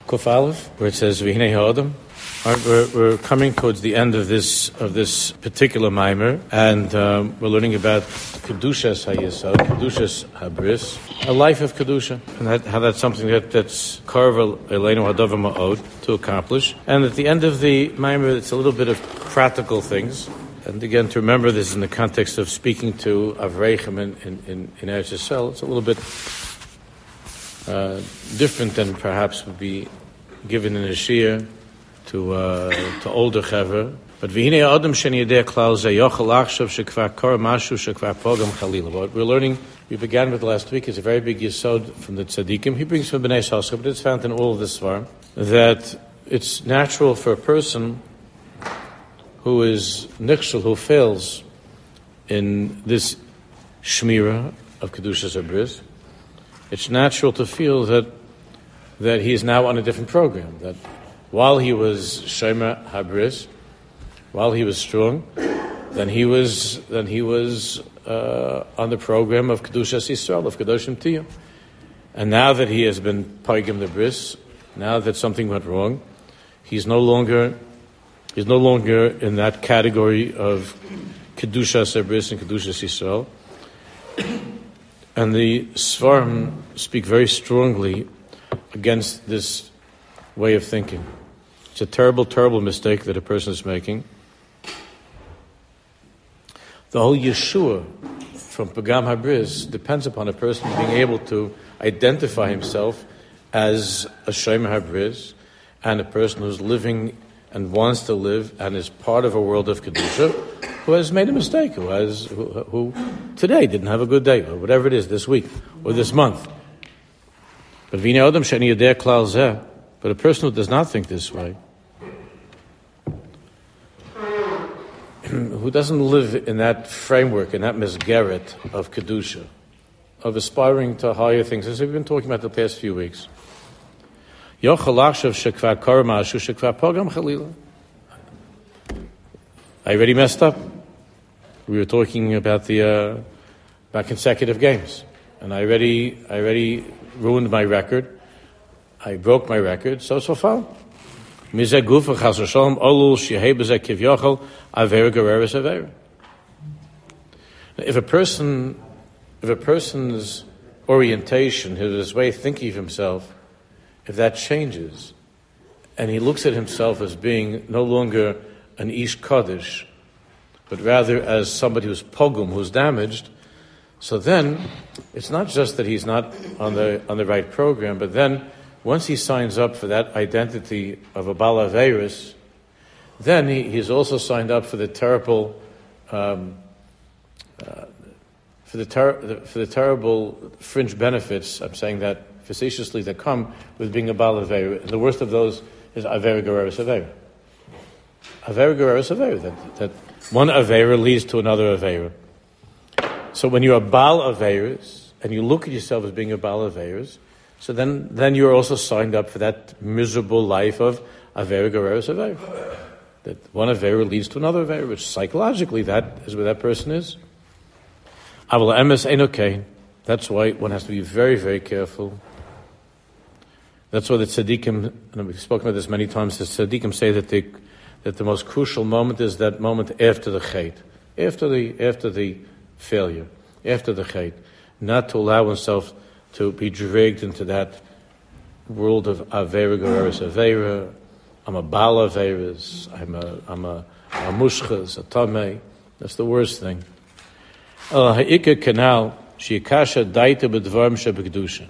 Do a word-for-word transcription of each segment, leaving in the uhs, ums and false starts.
Kuf Aleph, where it says V'hinei ha'odam. We're, we're coming towards the end of this of this particular mimer, and um, we're learning about Kedushas HaYesod, Kedushas HaBris, a life of Kedusha, and that, how that's something that, that's Karvel Eleinu Hadavar Ma'od to accomplish. And at the end of the mimer, it's a little bit of practical things. And again, to remember this in the context of speaking to Avreichim in, in, in, in Eretz Yisrael, it's a little bit uh, different than perhaps would be given in a shir to uh, to older chaver. But v'hinei adam sheni yedei klal ze yochel achshav shekvar kor mashu shekvar pogam chalila. What we're learning, we began with last week, is a very big yesod from the tzaddikim. He brings from Bnei Yissaschar, but it's found in all of this svarim, that it's natural for a person who is nichshel, who fails in this shmira of Kedushas HaBris, it's natural to feel that that he is now on a different program, that while he was Shomer HaBris, while he was strong, then he was then he was uh, on the program of Kedushas Yisrael, of Kedoshim Tiyah. And now that he has been Paigim the Bris, now that something went wrong, he's no longer he's no longer in that category of Kedushas HaBris and Kedushas Yisrael. And the Svarim speak very strongly against this way of thinking. It's a terrible, terrible mistake that a person is making. The whole Yeshua from Pagam HaBris depends upon a person being able to identify himself as a Shomer HaBris and a person who's living and wants to live and is part of a world of Kedusha, who has made a mistake, who has who, who today didn't have a good day, or whatever it is, this week or this month. But v'hinei adam sheni yedei klal zeh. But a person who does not think this way, who doesn't live in that framework, in that mesgeret of Kedusha, of aspiring to higher things, as we've been talking about the past few weeks. Yochel achshav shekvar kor mashu shekvar pogam chalila. I already messed up. We were talking about the uh, about consecutive games, and I already I already ruined my record. I broke my record, so so far. If a person, if a person's orientation, his way of thinking of himself, if that changes, and he looks at himself as being no longer an Ish Kaddish, but rather as somebody who's pogum, who's damaged, so then it's not just that he's not on the on the right program, but then once he signs up for that identity of a Bala Averis, then he, he's also signed up for the terrible, um, uh, for the ter- for the terrible fringe benefits. I'm saying that facetiously, that come with being a Bala Averis. And the worst of those is Avera Gereris Avera. Avera Gereris Avera. That that one Avera leads to another Avera. So when you're a Bal Averis and you look at yourself as being a Bal Averis, so then, then you're also signed up for that miserable life of Avera Gereris Avera. That one Avera leads to another Avera, which psychologically that is where that person is. Aval emes ein okay. That's why one has to be very, very careful. That's why the tzaddikim, and we've spoken about this many times, the tzaddikim say that the that the most crucial moment is that moment after the chait, after the after the failure, after the chait, not to allow oneself to be dragged into that world of Avera Gereris Avera. I'm a Bal Averis. I'm a I'm a, a Mushchas, a Tamei. That's the worst thing. El ha'ikar kanal she'ikasha daita b'dvarim shebekdusha.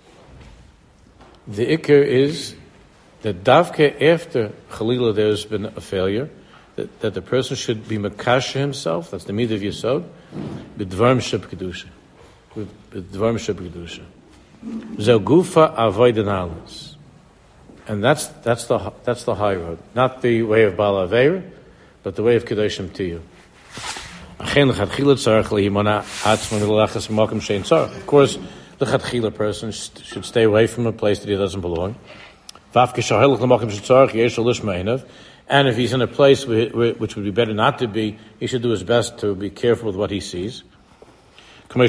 The ikar is that davke after Chalila there's been a failure, that, that the person should be makasha himself. That's the midah of Yesod b'dvarim shebekdusha. With Dvarim Shebekdusha. Zelgufa avoidin alis. And that's that's the that's the high road. Not the way of Bala Aveira, but the way of Kedoshim Tiyah. Of course, the Chatchila person should stay away from a place that he doesn't belong. And if he's in a place which would be better not to be, he should do his best to be careful with what he sees. That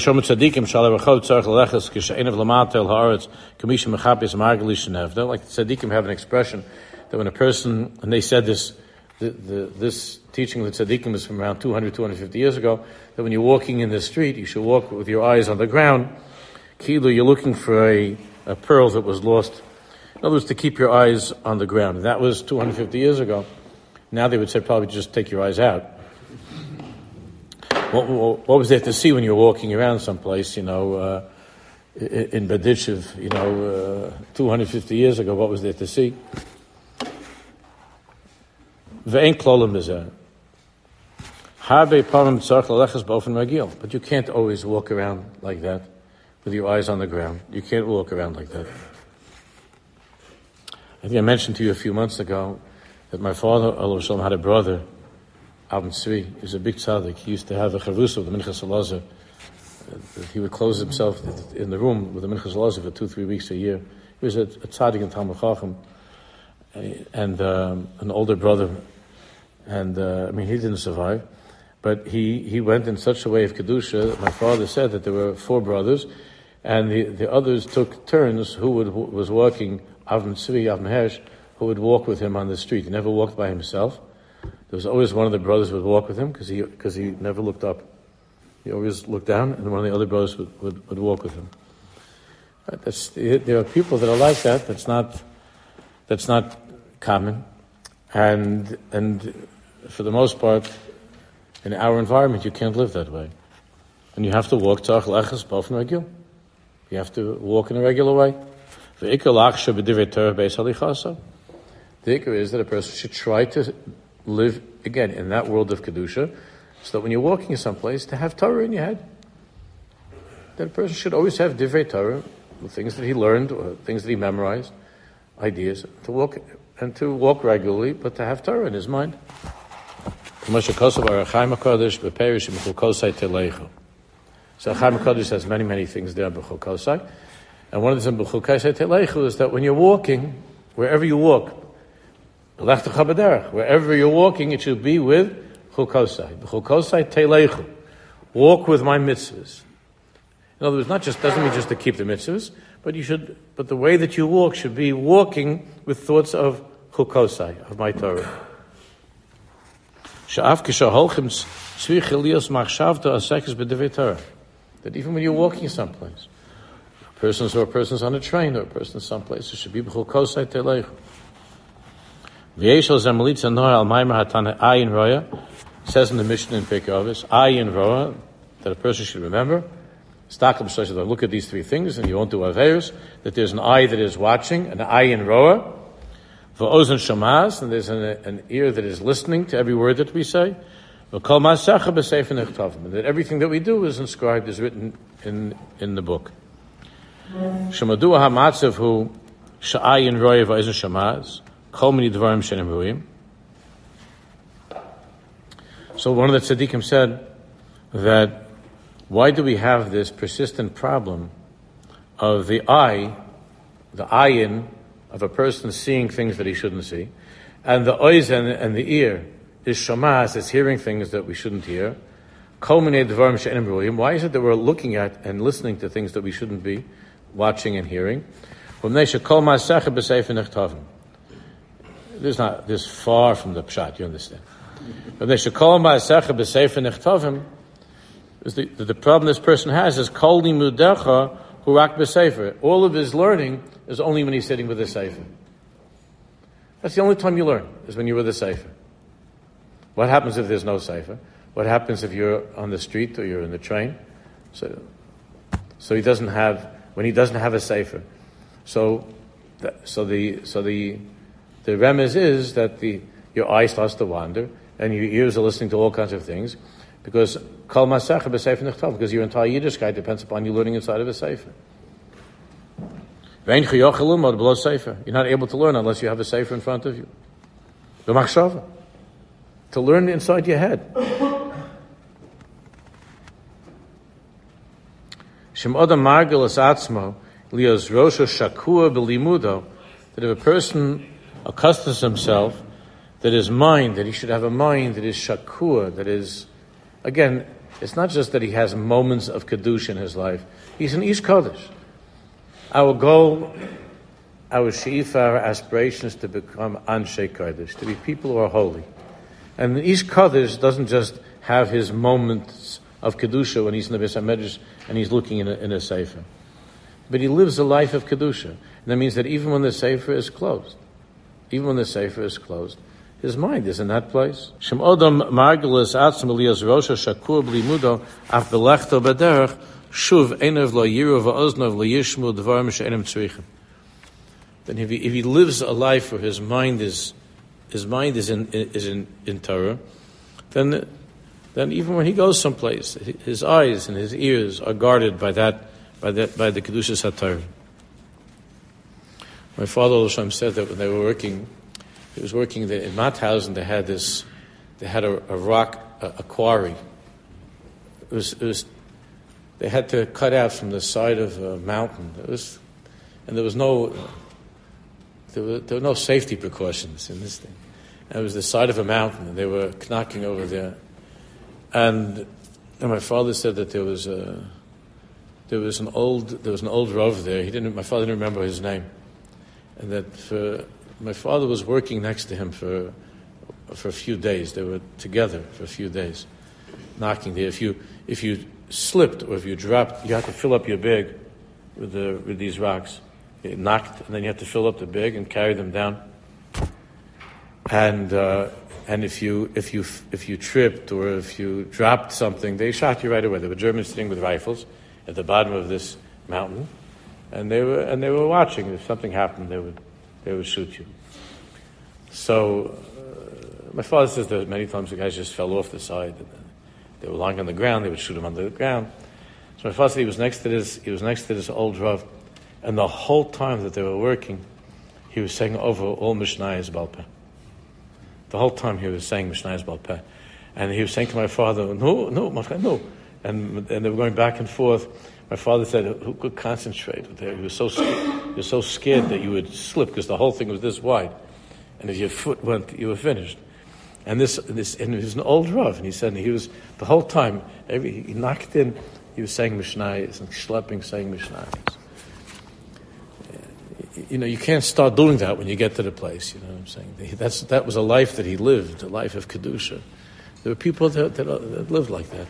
like tzaddikim have an expression that when a person, and they said this, the, the, this teaching of the tzaddikim is from around two hundred, two hundred fifty years ago, that when you're walking in the street, you should walk with your eyes on the ground. Kilu, you're looking for a, a pearl that was lost. In other words, to keep your eyes on the ground. And that was two hundred fifty years ago. Now they would say probably just take your eyes out. What, what, what was there to see when you were walking around someplace, you know, uh, in Berditchev, you know, uh, two hundred fifty years ago, what was there to see? Ve'en klolim b'zeh. Harbe parim tzarich lelechas b'ofen ragil. But you can't always walk around like that with your eyes on the ground. You can't walk around like that. I think I mentioned to you a few months ago that my father, Olav Shalom, had a brother, Avram Tzvi. He was a big tzaddik. He used to have a chavrusa of the Minchas Elazar. He would close himself in the room with the Minchas Elazar for two, three weeks a year. He was a, a tzaddik in Talmud Chacham, and um, an older brother. And uh, I mean, he didn't survive, but he, he went in such a way of kedusha that my father said that there were four brothers, and the, the others took turns who would, who was walking. Avram Tzvi, Avram Hersh, who would walk with him on the street. He never walked by himself. There was always one of the brothers would walk with him because he because he never looked up. He always looked down, and one of the other brothers would, would, would walk with him. That's, there are people that are like that. That's not that's not common, and and for the most part, in our environment, you can't live that way, and you have to walk tzarich lechas b'ofen ragil. You have to walk in a regular way. The ikar is that a person should try to live, again, in that world of Kedusha, so that when you're walking someplace, to have Torah in your head. That a person should always have Divrei Torah, things that he learned, or things that he memorized, ideas, to walk, and to walk regularly, but to have Torah in his mind. So Chaim HaKadosh has many, many things there in B'chol Kosai. And one of the things is that when you're walking, wherever you walk, wherever you're walking, it should be with chukosai. Chukosai teleichu. Walk with my mitzvahs. In other words, not just doesn't mean just to keep the mitzvahs, but you should. But the way that you walk should be walking with thoughts of chukosai, of my Torah. That even when you're walking someplace, persons or persons on a train or a person someplace, it should be b'chol kosai teleichu. V'yeshel zemelitza noar al maimer hatana ayin roya, says in the Mishnah in Pirkei Avos, ayin roya, that a person should remember. Stakel b'shlosh, look at these three things and you won't do averos. That there's an eye that is watching, an ayin roya. V'ozen shamaz, and there's an, an ear that is listening to every word that we say. V'kol ma'asecha b'sefer nechtavim, and that everything that we do is inscribed, is written in in the book. Shemadu ha-matzav hu sha'ayin roya v'ozen shamaz. So one of the tzaddikim said that why do we have this persistent problem of the eye, the ayin of a person seeing things that he shouldn't see, and the oizen and the ear is shamaz, is hearing things that we shouldn't hear. Why is it that we're looking at and listening to things that we shouldn't be watching and hearing? This is not this far from the pshat, you understand. But they should call ma'asecha b'sefer nechtavim. The, the problem this person has is kol limudecha hurak b'sefer. All of his learning is only when he's sitting with a sefer. That's the only time you learn, is when you're with a sefer. What happens if there's no sefer? What happens if you're on the street or you're in the train? So, so he doesn't have when he doesn't have a sefer. So, so the so the The remez is that the your eye starts to wander and your ears are listening to all kinds of things because kol masecha b'sefer nechtavim, because your entire Yiddishkeit depends upon you learning inside of a sefer. You're not able to learn unless you have a sefer in front of you. B'machshava, to learn inside your head. Shem adam margel es atzmo lios rosho shakua b'limudo, that if a person accustoms himself that his mind, that he should have a mind that is shakua, that is, again, It's not just that he has moments of Kedusha in his life. He's an Ish Kodesh. Our goal, our she'ifa, our aspiration is to become Anshe Kodesh, to be people who are holy. And the Ish Kodesh doesn't just have his moments of Kedusha when he's in the Beis HaMedrash and he's looking in a, in a sefer. But he lives a life of Kedusha. And that means that even when the sefer is closed, even when the sefer is closed, his mind is in that place. Shem Odom Margulis Atzim Elias Rosha Shakur B'limudo Af Belechto B'derech Shuv Enev Lo Yiru V'oznov Lo Yishmu Dvarim She'enim Tzrichim. Then if he, if he lives a life where his mind is his mind is in is in, in Torah, then then even when he goes someplace, his eyes and his ears are guarded by that by that by the Kedushas HaTorah. My father Hashem said that when they were working. He was working there in Mauthausen. They had this, they had a, a rock, a, a quarry. It was, it was, they had to cut out from the side of a mountain. It was, and there was no, there were, there were no safety precautions in this thing. And it was the side of a mountain, and they were knocking over there. And, and my father said that there was a, there was an old, there was an old Rav there. He didn't. My father didn't remember his name, and that for. My father was working next to him for for a few days. They were together for a few days, knocking there. If you if you slipped or if you dropped, you had to fill up your bag with the with these rocks. You knocked, and then you had to fill up the bag and carry them down. And uh, and if you if you if you tripped or if you dropped something, they shot you right away. There were Germans sitting with rifles at the bottom of this mountain, and they were and they were watching. If something happened, they would. They would shoot you. So, uh, my father says that many times the guys just fell off the side. And they were lying on the ground. They would shoot him under the ground. So my father said he was next to this. He was next to this old Rav, and the whole time that they were working, he was saying over all Mishnayos Baal Peh. The whole time he was saying Mishnayos Baal Peh, and he was saying to my father, "No, no, my friend, no," and and they were going back and forth. My father said, "Who could concentrate?" He was so he was so scared that you would slip because the whole thing was this wide, and if your foot went, you were finished. And this this and he was an old Rav, and he said and he was the whole time. Every he knocked in, he was saying Mishnayos and schlepping, saying Mishnayos. You know, you can't start doing that when you get to the place. You know what I'm saying? That's that was a life that he lived, a life of Kedusha. There were people that, that, that lived like that.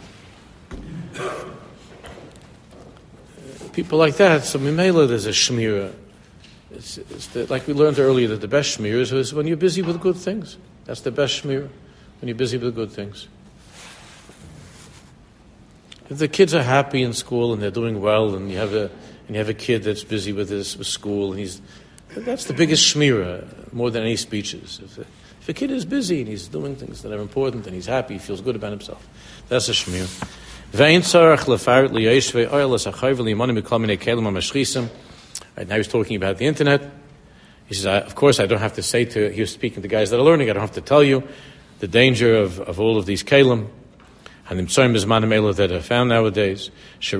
People like that, so Mimela, there's a shmira. It's, it's the, like we learned earlier that the best shmira is, is when you're busy with good things. That's the best shmira, when you're busy with good things. If the kids are happy in school and they're doing well, and you have a and you have a kid that's busy with his with school, and he's that's the biggest shmira more than any speeches. If a, if a kid is busy and he's doing things that are important and he's happy, he feels good about himself, that's a shmira. Right, now he's talking about the internet. He says, of course, I don't have to say to, he was speaking to guys that are learning, I don't have to tell you the danger of, of all of these kelim, and the psoim bizman that are found nowadays. The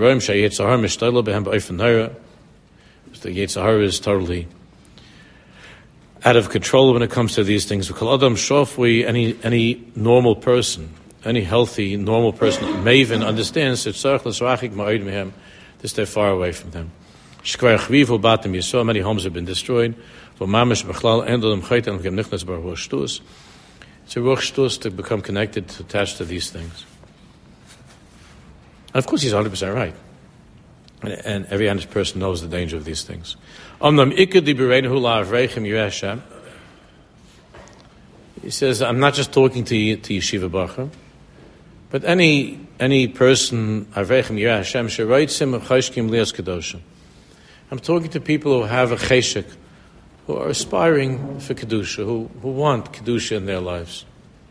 Yetzer Hara is totally out of control when it comes to these things. Any, any normal person, any healthy, normal person, maven, understands that to stay far away from them. Many homes have been destroyed. It's a ruch shtus to become connected, attached to these things. And of course, he's one hundred percent right. And every honest person knows the danger of these things. He says, I'm not just talking to, to Yeshiva Bacher, but any any person, I'm talking to people who have a cheshek, who are aspiring for Kedusha, who, who want Kedusha in their lives.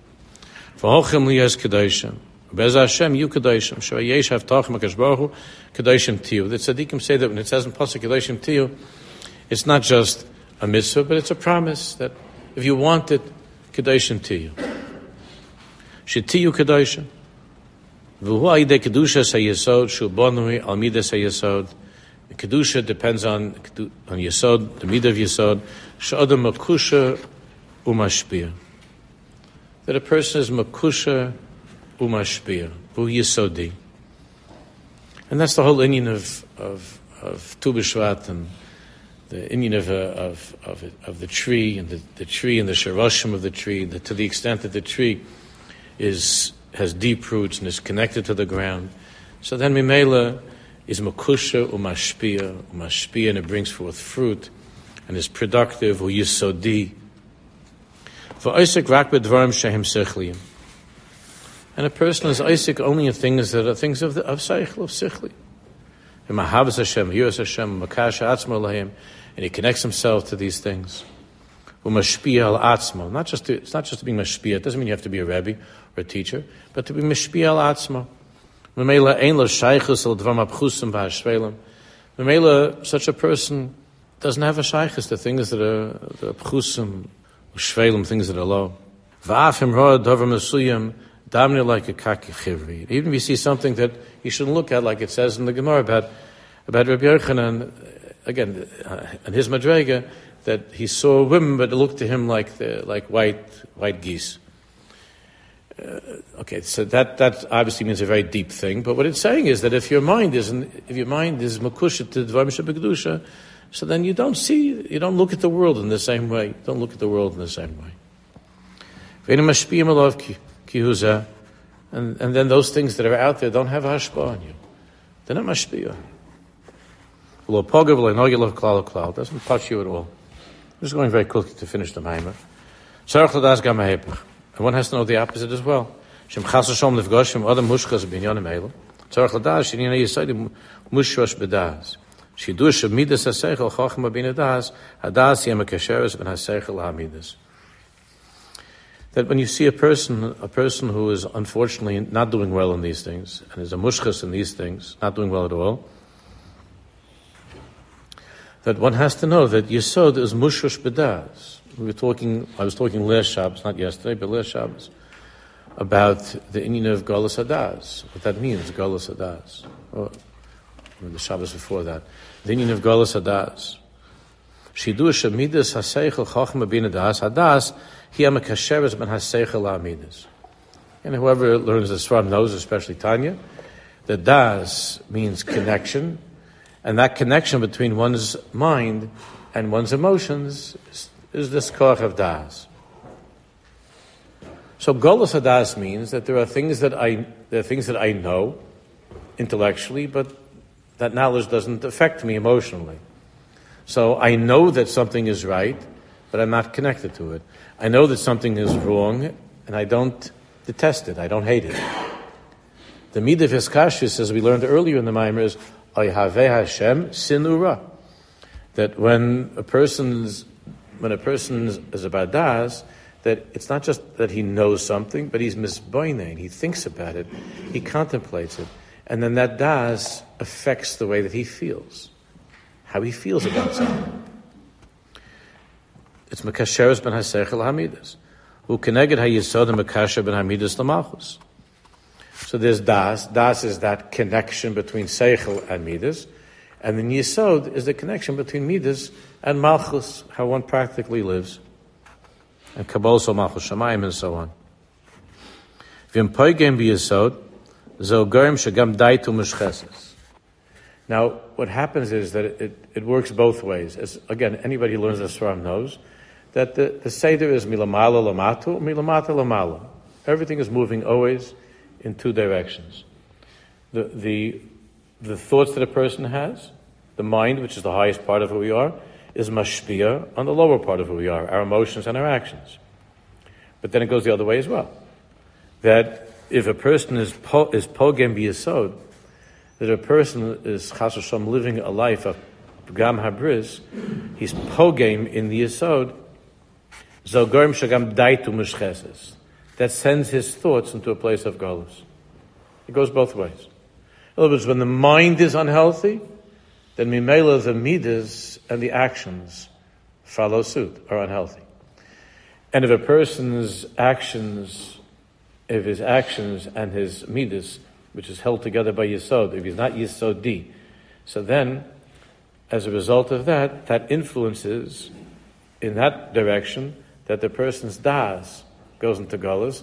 Bez Hashem, you Kedoshim. Shoyesh Havtachim HaKadosh Baruch Hu, Kedoshim Tiyu. The tzaddikim say that when it says in Pasuk Kedoshim Tiyu, it's not just a mitzvah, but it's a promise that if you want it, Kedoshim Tiyu. Shetiyu Kedoshim. V'hu Aidei Kedusha Sayesod, Shu Bonui Al Midas Sayesod. Kedusha depends on on Yesod, the midah of Yesod. She'adam Makusha Umashpia. That a person is Makusha umashpia, hu yisodi. And that's the whole inyan of of of Tu B'Shvat and the inyan of, uh, of of of the tree and the, the tree and the shoroshim of the tree. The, to the extent that the tree is has deep roots and is connected to the ground, so then Mimela is makusha umashpia, umashpia, and it brings forth fruit and is productive, hu yisodi. For Isaac rak b'dvarim shehem sechliim. And a person is Isaac only in things that are things of the of seichel, of sichli. Mahavas Hashem, Yiras Hashem, Makash Atzmo Lahim, and he connects himself to these things. Umashpia al Atzmo. Not just to, it's not just to be mashpia. It doesn't mean you have to be a rebbe or a teacher, but to be mashpia al Atzmo. Memela ein lo shaychus al dvam abchusim v'hashvelim. Memela, such a person doesn't have a shaychus to things that are the abchusim, shvelim, things that are low. V'afim roa dover mesuyim. Like a kaki chivri. Even if you see something that you shouldn't look at, like it says in the Gemara about about Rabbi Yochanan, again, uh, in his madrega, that he saw women, but it looked to him like the, like white white geese. Uh, okay, so that that obviously means a very deep thing. But what it's saying is that if your mind isn't, if your mind is makusha to dvarim shebekdusha, so then you don't see, you don't look at the world in the same way. You don't look at the world in the same way. And, and then those things that are out there don't have hashpah on you. They're not mashpiyah. It doesn't touch you at all. I'm just going very quickly to finish the Maimer. And one has to know the opposite as well. That when you see a person, a person who is unfortunately not doing well in these things, and is a mushkas in these things, not doing well at all, that one has to know that Yesod is mushush b'das. We were talking, I was talking last Shabbos, not yesterday, but last Shabbos, about the inyan of Galus Hadas. What that means, Galus Hadas. Or the Shabbos before that. The inyan of Galus Hadas. Shidu shemidas haseichel chachma bin hadas. Hadas, he amakasheres ben haseichel ha'amidas. And whoever learns the Sfarim knows, especially Tanya, that das means connection, and that connection between one's mind and one's emotions is, is this koach of das. So Golus Hadas means that there are things that I there are things that I know intellectually, but that knowledge doesn't affect me emotionally. So I know that something is right, but I'm not connected to it. I know that something is wrong, and I don't detest it. I don't hate it. The midah of Hiskashis, as we learned earlier in the Maimer, is Oyhaveh Hashem Sinura. That when a person's when a person is about das, that it's not just that he knows something, but he's misboinein. He thinks about it, he contemplates it, and then that das affects the way that he feels, how he feels about something. It's mekasheres ben haseichel hamidas, who keneged hayisod and mekasher ben hamidas l'malchus. So there's das. Das is that connection between seichel and midas, and then yisod is the connection between midas and malchus, how one practically lives, and kabbalah so malchus shamayim and so on. V'im poigem b'yisod zo gorim shagam daitu mishcheses. Now, what happens is that it, it, it works both ways. As again, anybody who learns the Sfarim knows that the, the Seder is milamala lamatu, milamata lamala. Everything is moving always in two directions. The, the, the thoughts that a person has, the mind, which is the highest part of who we are, is mashpia on the lower part of who we are, our emotions and our actions. But then it goes the other way as well. That if a person is po, is pogem b'yesod, that a person is chas v'shalom living a life of pgam habris, he's pogem in the yesod, zogorm shagam daitu mishcheses. That sends his thoughts into a place of galus. It goes both ways. In other words, when the mind is unhealthy, then mimela the midas and the actions follow suit, are unhealthy. And if a person's actions, if his actions and his midas, which is held together by yesod, if he's not yesodi, so then, as a result of that, that influences in that direction that the person's das goes into galus,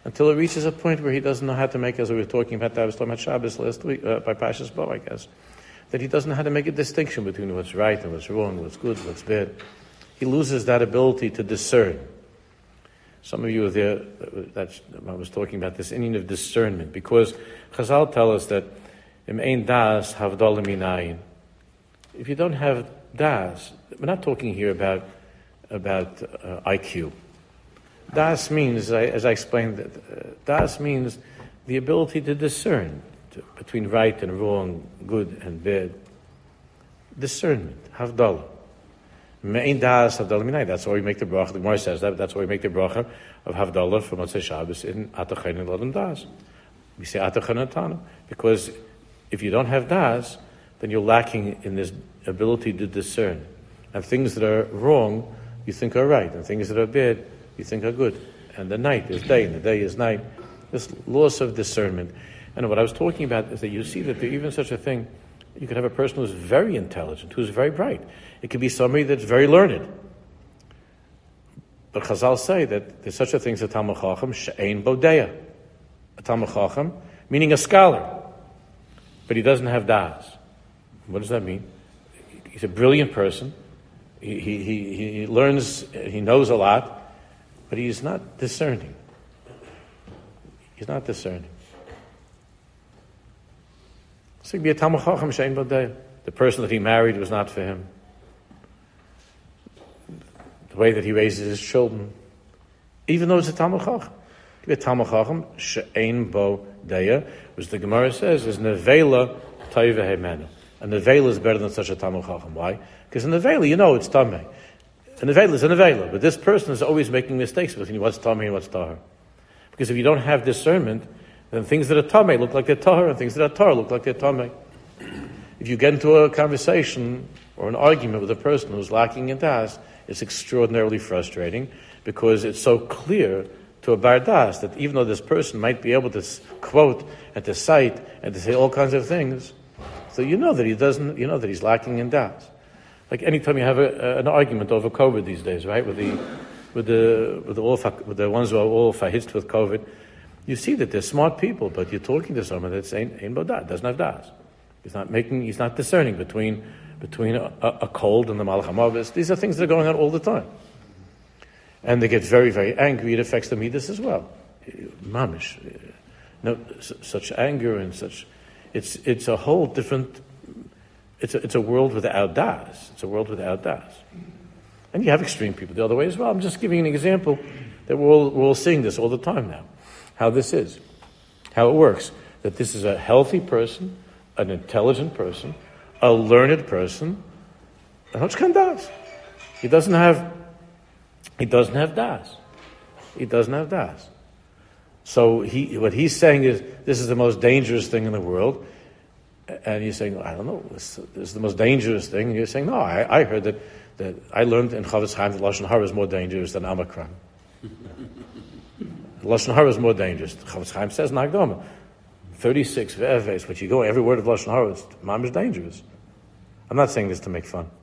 until it reaches a point where he doesn't know how to make, as we were talking about, I was talking about Shabbos last week, uh, by Pashas Bo, I guess, that he doesn't know how to make a distinction between what's right and what's wrong, what's good, what's bad. He loses that ability to discern. Some of you are there, that's, I was talking about this inning of discernment, because Chazal tell us that im ein das havdalah minayin. If you don't have das, we're not talking here about about uh, I Q. Das means, as I, as I explained, that uh, das means the ability to discern to, between right and wrong, good and bad. Discernment, havdalah. Me'ein das havdalah minayin. That's why we make the bracha. The Gemara says that. That's why we make the bracha of havdalah for Motzei Shabbos in Atachayin and Ladam Das. We say Atachayin Atana because if you don't have das, then you're lacking in this ability to discern. And things that are wrong, you think are right, and things that are bad, you think are good. And the night is day, and the day is night. This loss of discernment. And what I was talking about is that you see that there even such a thing, you could have a person who's very intelligent, who's very bright. It could be somebody that's very learned. But Chazal say that there's such a thing as a Talmid Chacham, she'ein bodeya. A Talmid Chacham, meaning a scholar. But he doesn't have das. What does that mean? He's a brilliant person. He, he, he, he learns, he knows a lot, but he's not discerning. He's not discerning. So he'd be a Talmid Chacham she'ein bodeya. The person that he married was not for him. The way that he raises his children, even though it's a Talmid Chacham. He'd be a Talmid Chacham she'ein bodeya, which the Gemara says is nevela toiva hemenu. A nevela is better than such a Talmid Chacham. Why? Because a nevela, you know, it's tamei. A nevela is a nevela, but this person is always making mistakes between what's tamei and what's tahar. Because if you don't have discernment, then things that are tamei look like they're tahar, and things that are tahar look like they're tamei. If you get into a conversation or an argument with a person who's lacking in das, it's extraordinarily frustrating because it's so clear to a bar das that even though this person might be able to quote and to cite and to say all kinds of things, so you know that he doesn't, you know that he's lacking in das. Like anytime you have a, a, an argument over COVID these days, right? With the with the with the all with the ones who are all fahitzt with COVID, you see that they're smart people, but you're talking to someone that's ain't ain't bodat, doesn't have das. He's not making, he's not discerning between between a, a cold and the Malach HaMavis. These are things that are going on all the time. And they get very, very angry. It affects the midas as well. Mamish. No, such anger and such, it's it's a whole different, it's a, it's a world without das. It's a world without das. And you have extreme people the other way as well. I'm just giving an example that we're all, we're all seeing this all the time now. How this is. How it works. That this is a healthy person, an intelligent person, a learned person, and Hochkan das. He doesn't have, he doesn't have das. He doesn't have das. So he, what he's saying is, this is the most dangerous thing in the world, and you're saying, I don't know, this, this is the most dangerous thing, and you're saying, no, I, I heard that, that I learned in Chavetz Chaim that Lashon Hara is more dangerous than Omicron. Lashon Hara is more dangerous. Chavetz Chaim says, Nagdoma. thirty-six ve'eves, but you go, every word of Lashon Hara is mamish dangerous. I'm not saying this to make fun.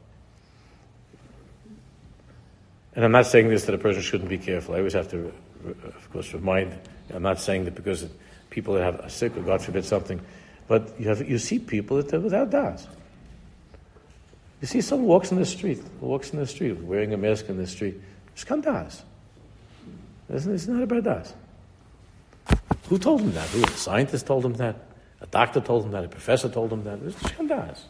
And I'm not saying this that a person shouldn't be careful. I always have to, of course, remind, I'm not saying that because people that have a sick or God forbid something, but you have you see people that are without das. You see someone walks in the street, walks in the street, wearing a mask in the street. It's kan das. It's not about das. Who told him that? Who? A scientist told him that? A doctor told him that? A professor told him that? It's shandas.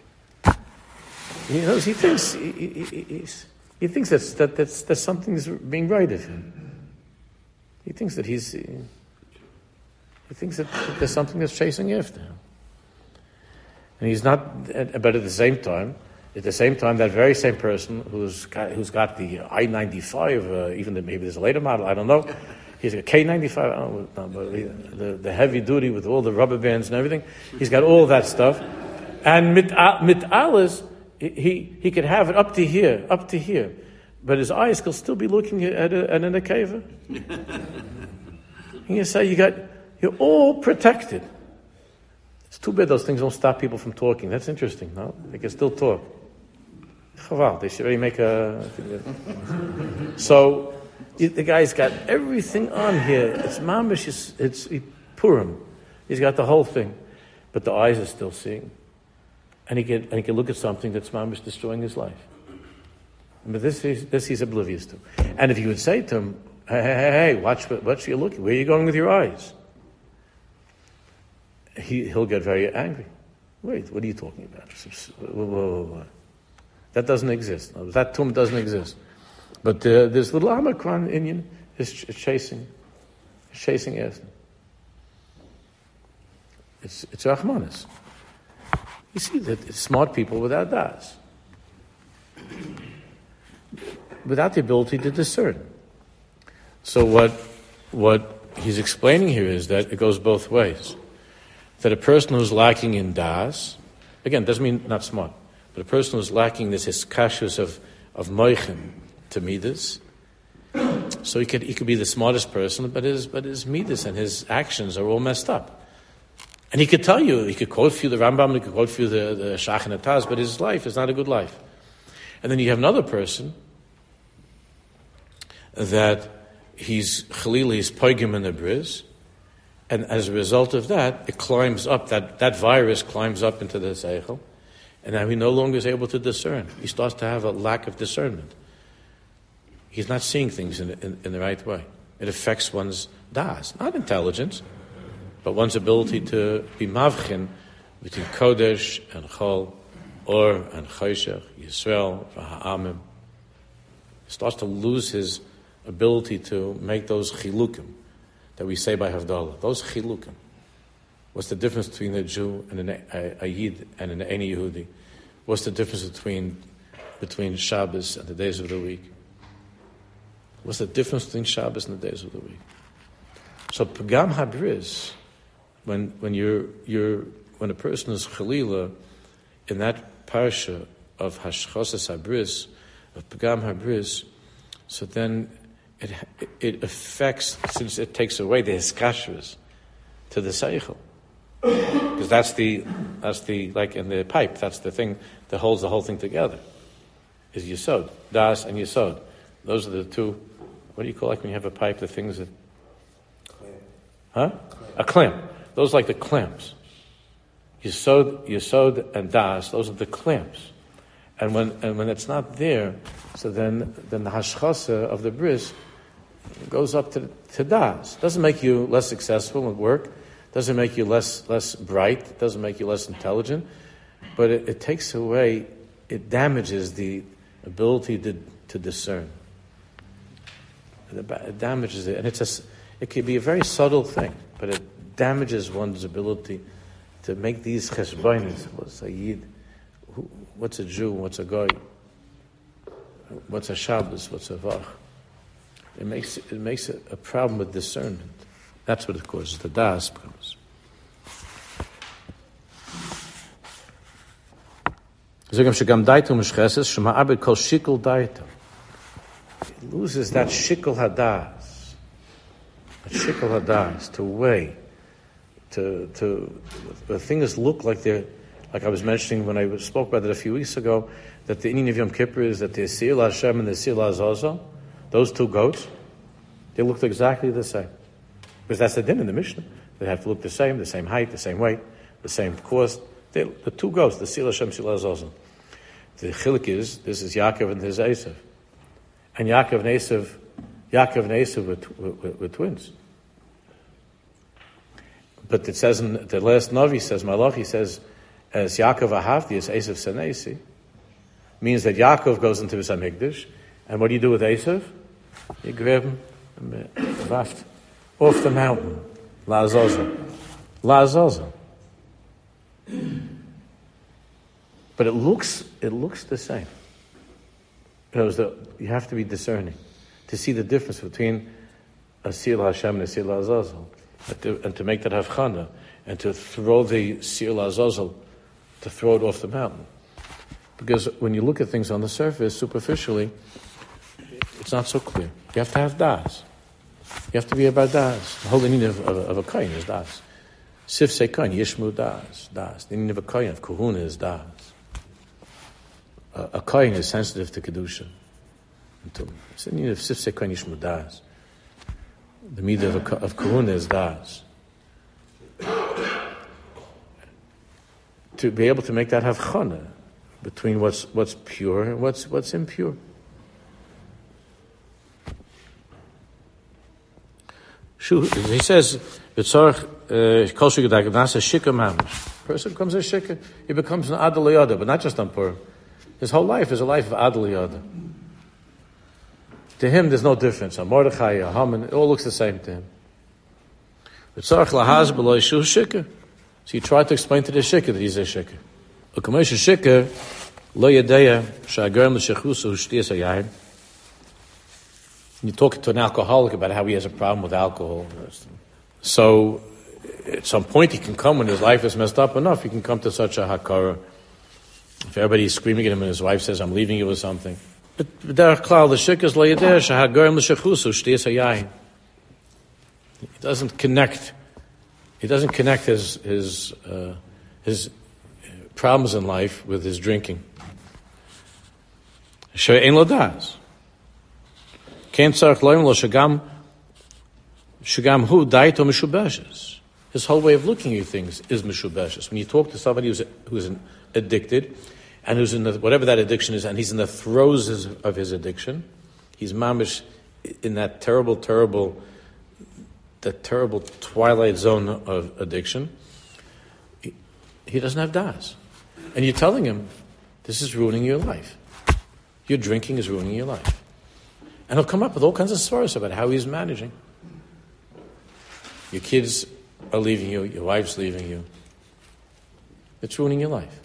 He knows. He thinks. He, he, he thinks that's, that that's that something's being right of him. He thinks that he's. He thinks that, that there's something that's chasing after him, and he's not. But at the same time, at the same time, that very same person who's got, who's got the I ninety-five, uh, even the, maybe there's a later model, I don't know. He's got K ninety-five, I don't know, but the, the heavy duty with all the rubber bands and everything. He's got all that stuff. And mit, mit alles, he, he could have it up to here, up to here. But his eyes could still be looking at, a, at an akeva. You say you got, you're all protected. It's too bad those things don't stop people from talking. That's interesting, no? They can still talk. Chaval, they should really make a... So... The guy's got everything on here. It's mamish, it's, it's Purim. He's got the whole thing. But the eyes are still seeing. And he can, and he can look at something that's mamish destroying his life. But this, is, this he's oblivious to. And if you would say to him, hey, hey, hey, hey watch, watch you're looking. Where are you going with your eyes? He, he'll get very angry. Wait, what are you talking about? Whoa, whoa, whoa. That doesn't exist. That tomb doesn't exist. But uh, this little Omicron Indian is ch- chasing, is chasing Essen. It's it's Rahmanis. You see that it's smart people without das, without the ability to discern. So what what he's explaining here is that it goes both ways. That a person who's lacking in das, again, doesn't mean not smart, but a person who's lacking this hiskashus of of moichin to midas, so he could he could be the smartest person, but his but his midas and his actions are all messed up. And he could tell you, he could quote for you the Rambam, he could quote for you the, the Shach and Taz, but his life is not a good life. And then you have another person that he's Chalili, he's Poigim in the Briz, and as a result of that, it climbs up, that, that virus climbs up into the Seichel, and now he no longer is able to discern. He starts to have a lack of discernment. He's not seeing things in, in, in the right way. It affects one's das, not intelligence, but one's ability to be mavchin between Kodesh and Chol, Or and Choshech, Yisrael, Ha'amim. He starts to lose his ability to make those chilukim that we say by Havdalah. Those chilukim. What's the difference between a Jew and an, a, a Yid and an Eini Yehudi? What's the difference between between Shabbos and the days of the week? What's the difference between Shabbos and the days of the week? So Pagam Habriz, when when you're you're when a person is Chalila in that parsha of Hashchosas Habriz, of Pagam Habriz, so then it it affects, since it takes away the hiskashras to the seichel, because that's the that's the like in the pipe, that's the thing that holds the whole thing together. Is Yesod, Das and Yesod. Those are the two. What do you call like when you have a pipe? The things that, huh? A clamp. Those are like the clamps. Yesod, Yesod, and Das. Those are the clamps. And when and when it's not there, so then then the hashchasa of the bris goes up to to Das. Doesn't make you less successful at work. Doesn't make you less less bright. Doesn't make you less intelligent. But it, it takes away. It damages the ability to to discern. It damages it, and it's a. It can be a very subtle thing, but it damages one's ability to make these cheshbonis. What's a yid? Who, what's a Jew? What's a goy? What's a Shabbos? What's a vach? It makes it makes it a problem with discernment. That's what it causes. The das comes. It loses that shikul hadas, that shikul hadas to weigh, to to the things look like they're, like I was mentioning when I spoke about it a few weeks ago, that the Inyan of Yom Kippur is that the Sir Hashem and the Sir Azazel, those two goats, they looked exactly the same, because that's the din in the Mishnah. They have to look the same, the same height, the same weight, the same cost. They, the two goats, the Sir Hashem, Sir Azazel. The chilik is, this is Yaakov and his Esav. And Yaakov and Esav, Yaakov and Esav were, were, were twins. But it says in the last Navi says, Malachi says, as Yaakov ahavti, as Esav senesi, means that Yaakov goes into his Hamikdash, and what do you do with Esav? You grab him off the mountain. La Azazel. La Azazel. But it looks it looks the same. You know, the, you have to be discerning to see the difference between a Sir Hashem and a Sir Azazel, and to, and to make that havchana, and to throw the Sir Azazel, to throw it off the mountain. Because when you look at things on the surface, superficially, it's not so clear. You have to have das. You have to be about das. The whole meaning of, of, of a kohen is das. Sif se kohen, yishmu das, das. The meaning of a kohen, of kahuna, is das. A, a kohen is sensitive to kedusha. It's in need of sifsei koinish das. The midah of, of kahuna is das. To be able to make that havchana between what's what's pure and what's what's impure. He says, person becomes a shikah, he becomes an adal yada, but not just on Purim. His whole life is a life of adal yada. To him, there's no difference. A Mordechai, a Haman, it all looks the same to him. So he tried to explain to the shikah that he's a shikah. You talk to an alcoholic about how he has a problem with alcohol. So at some point he can come when his life is messed up enough, he can come to such a hakara. If everybody's screaming at him and his wife says, I'm leaving you with something. But the shikah is lo yedeh shehagorim l'shechusu shtias hayayin. He doesn't connect. He doesn't connect his his uh, his problems in life with his drinking. She'ein lo das. Can't tzarich loim lo shagam shagam hu daito mishubeshes. His whole way of looking at things is mishubeshes. When you talk to somebody who's who's addicted, and who's in the, whatever that addiction is, and he's in the throes of his addiction, he's mamish in that terrible, terrible, that terrible twilight zone of addiction. He, he doesn't have das, and you're telling him, this is ruining your life. Your drinking is ruining your life. And he'll come up with all kinds of stories about how he's managing. Your kids are leaving you, your wife's leaving you. It's ruining your life.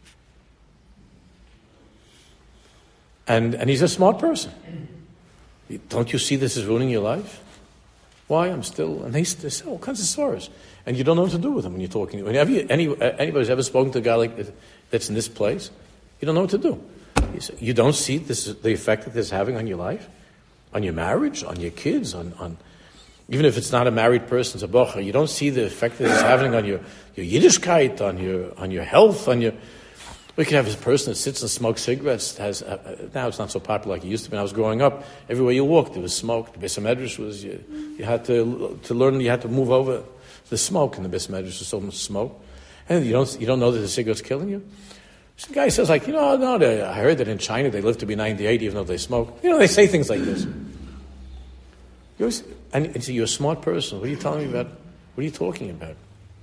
And and he's a smart person. Don't you see this is ruining your life? Why? I'm still... And they say all kinds of stories. And you don't know what to do with them when you're talking. Whenever you, any, anybody's ever spoken to a guy like that, that's in this place, you don't know what to do. You, say, you don't see this the effect that this is having on your life? On your marriage, on your kids, on, on even if it's not a married person, it's a bocher, you don't see the effect that it's having on your, your Yiddishkeit, on your on your health, on your... We could have a person that sits and smokes cigarettes. Has uh, now it's not so popular like it used to be. When I was growing up, everywhere you walked, there was smoke. The Beis Medrash was, you, you had to to learn, you had to move over the smoke in the Beis Medrash. There's so much smoke. And you don't you don't know that the cigarette's killing you? Some guy says, like, you know, no, they, I heard that in China they live to be ninety-eight even though they smoke. You know, they say things like this. You always, and, and so you're a smart person. What are you telling me about? What are you talking about?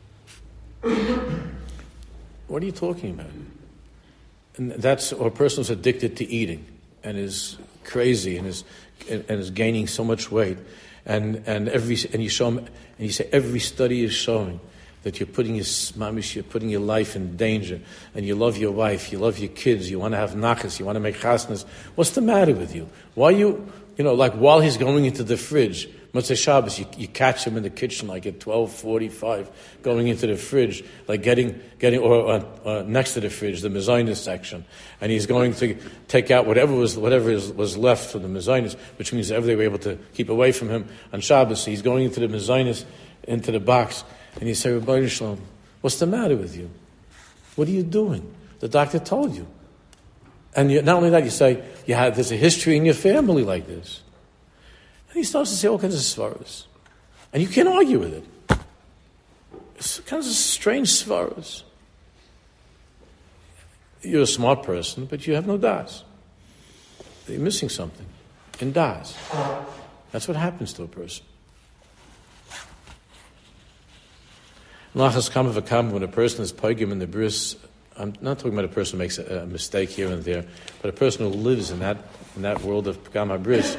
What are you talking about? And that's, or a person who's addicted to eating and is crazy and is and, and is gaining so much weight, and and every and you show him and you say every study is showing that you're putting your mamish, you're putting your life in danger, and you love your wife, you love your kids, you want to have nachas, you want to make chasnas. What's the matter with you? Why you, you know, like while he's going into the fridge, Motzei Shabbos, you, you catch him in the kitchen like at twelve forty-five, going into the fridge, like getting, getting or uh, uh, next to the fridge, the mezainis section, and he's going to take out whatever was whatever was, was left from the mezainis, which means that they were able to keep away from him on Shabbos. So he's going into the mezainis, into the box, and you say, Rabbi Shalom, what's the matter with you? What are you doing? The doctor told you. And you, not only that, you say, you have, there's a history in your family like this. And he starts to say all kinds of svaras. And you can't argue with it. It's kinds of strange svaras. You're a smart person, but you have no das. You're missing something in das. That's what happens to a person. Lachas kama v'kama, when a person is pogim in the bris, I'm not talking about a person who makes a, a mistake here and there, but a person who lives in that in that world of pagam bris.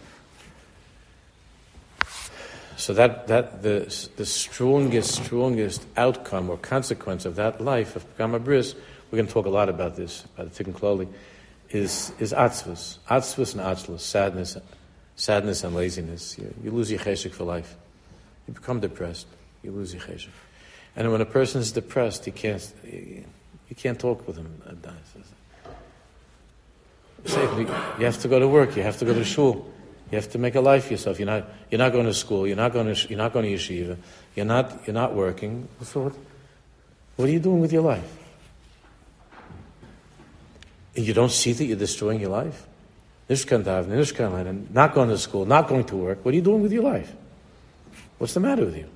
So that, that the the strongest, strongest outcome or consequence of that life of pagam bris, we're going to talk a lot about this, about the Tikkun Klali, is is atzvus, atzvus and atzlus, sadness, sadness and laziness. You, you lose your cheshek for life. You become depressed. You lose your cheshek. And when a person is depressed, he can't, you can't talk with him. You have to go to work. You have to go to shul. You have to make a life for yourself. You're not, you're not going to school. You're not going to, you're not going to yeshiva. You're not, you're not working. So what, what are you doing with your life? And you don't see that you're destroying your life? Nishkan davening, Nishkan learning, not going to school, not going to work. What are you doing with your life? What's the matter with you?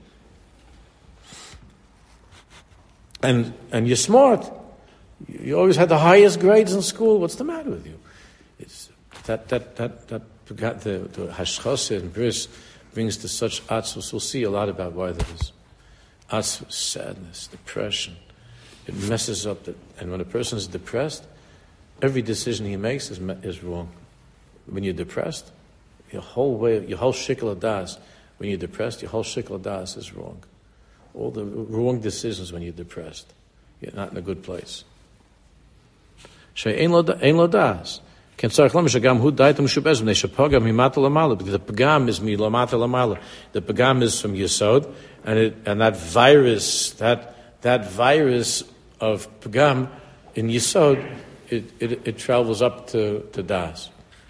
And and you're smart. You always had the highest grades in school. What's the matter with you? It's that that that that the the hashchasa in Bris brings to such atzvus. We'll see a lot about why that is. Atzvus, sadness, depression. It messes up. The, and when a person is depressed, every decision he makes is is wrong. When you're depressed, your whole way, your whole shikol das. When you're depressed, your whole shikol das is wrong. All the wrong decisions when you're depressed. You're not in a good place. She'ein lo das. Because the pagam is milamata lamala. The pagam is from Yesod, and it, and that virus, that that virus of pagam in Yesod, it, it, it travels up to, to das.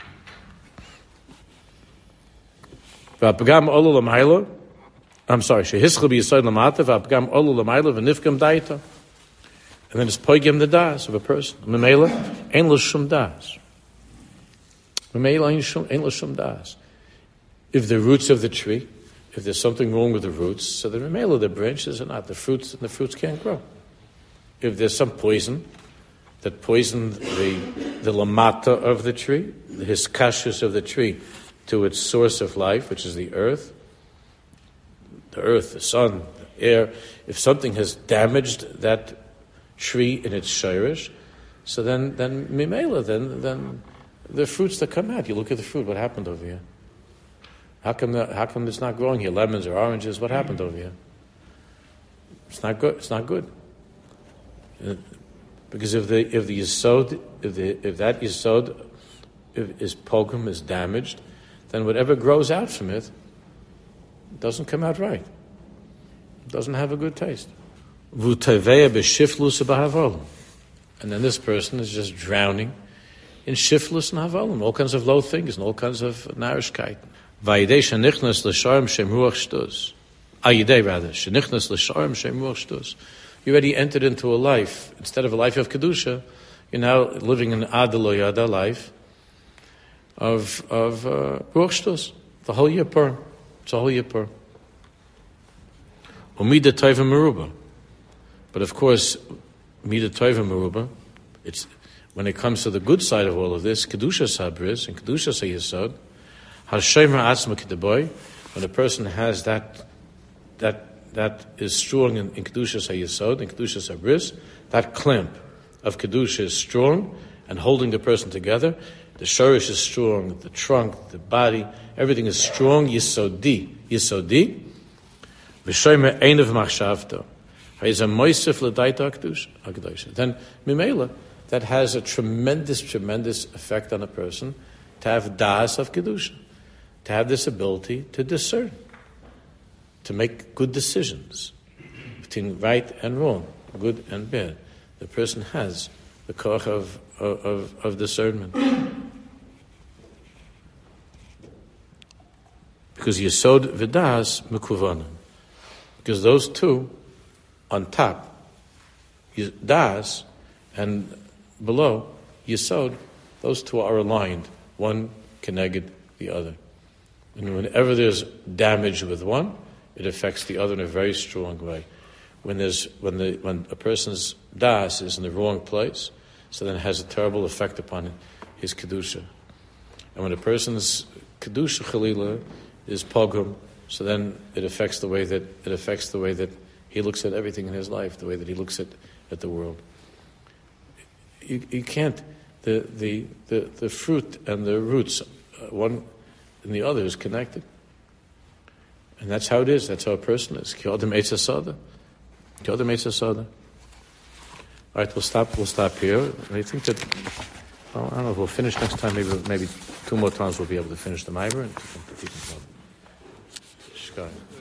V'apagam olu lamayla. I'm sorry. Shehischa b'Yesod lamata v'apagam olu lamayla v'nifkam daita. And then it's poigim the das of a person. Memela ein lo shum das. Memela ein lo shum das. If the roots of the tree, if there's something wrong with the roots, so the memela, the branches are not, the fruits, and the fruits can't grow. If there's some poison that poisoned the the lamata of the tree, the hiskashus of the tree, to its source of life, which is the earth, the earth, the sun, the air. If something has damaged that tree in its shirish, so then then mimela, then then the fruits that come out. You look at the fruit. What happened over here? How come that, how come it's not growing here? Lemons or oranges? What happened over here? It's not good. It's not good. Because if the if the yesod if the if that yesod if is pogrom is damaged, then whatever grows out from it doesn't come out right. It doesn't have a good taste. And then this person is just drowning in shiflus and havalim, all kinds of low things and all kinds of narishkeit. You already entered into a life. Instead of a life of kedusha, you're now living an adelo yada life of of uh, ruach shtus. The whole yipur. It's a whole yipur. Umida taiva meruba. But of course, Mida Toiva Meruba, it's when it comes to the good side of all of this, Kedusha Sabris and Kedusha Sayesod, Hashem Ha'atzma Kedeboy, when a person has that that that is strong in, in Kedusha Sayesod and Kedusha Sabris, that clamp of Kedusha is strong and holding the person together. The shorish is strong, the trunk, the body, everything is strong. Yisodi, Yisodi, V'shoyme Einav Machshavto. Then Mimela, that has a tremendous, tremendous effect on a person to have das of Kedusha, to have this ability to discern, to make good decisions between right and wrong, good and bad. The person has the koch of, of, of discernment. Because Yesod v'das mekuvanim. Because those two on top, das, and below, Yesod, those two are aligned, one connected the other. And whenever there's damage with one, it affects the other in a very strong way. When there's when the when a person's das is in the wrong place, so then it has a terrible effect upon his kedusha. And when a person's kedusha chalila is pogrom, so then it affects the way that it affects the way that he looks at everything in his life, the way that he looks at, at the world. You, you can't, the, the, the, the fruit and the roots, uh, one and the other is connected. And that's how it is, that's how a person is. Ki Adam Eitz HaSada. Ki Adam Eitz HaSada. All right, we'll stop, we'll stop here. I think that, well, I don't know if we'll finish next time, maybe maybe two more times we'll be able to finish the Maimer. And, and, and,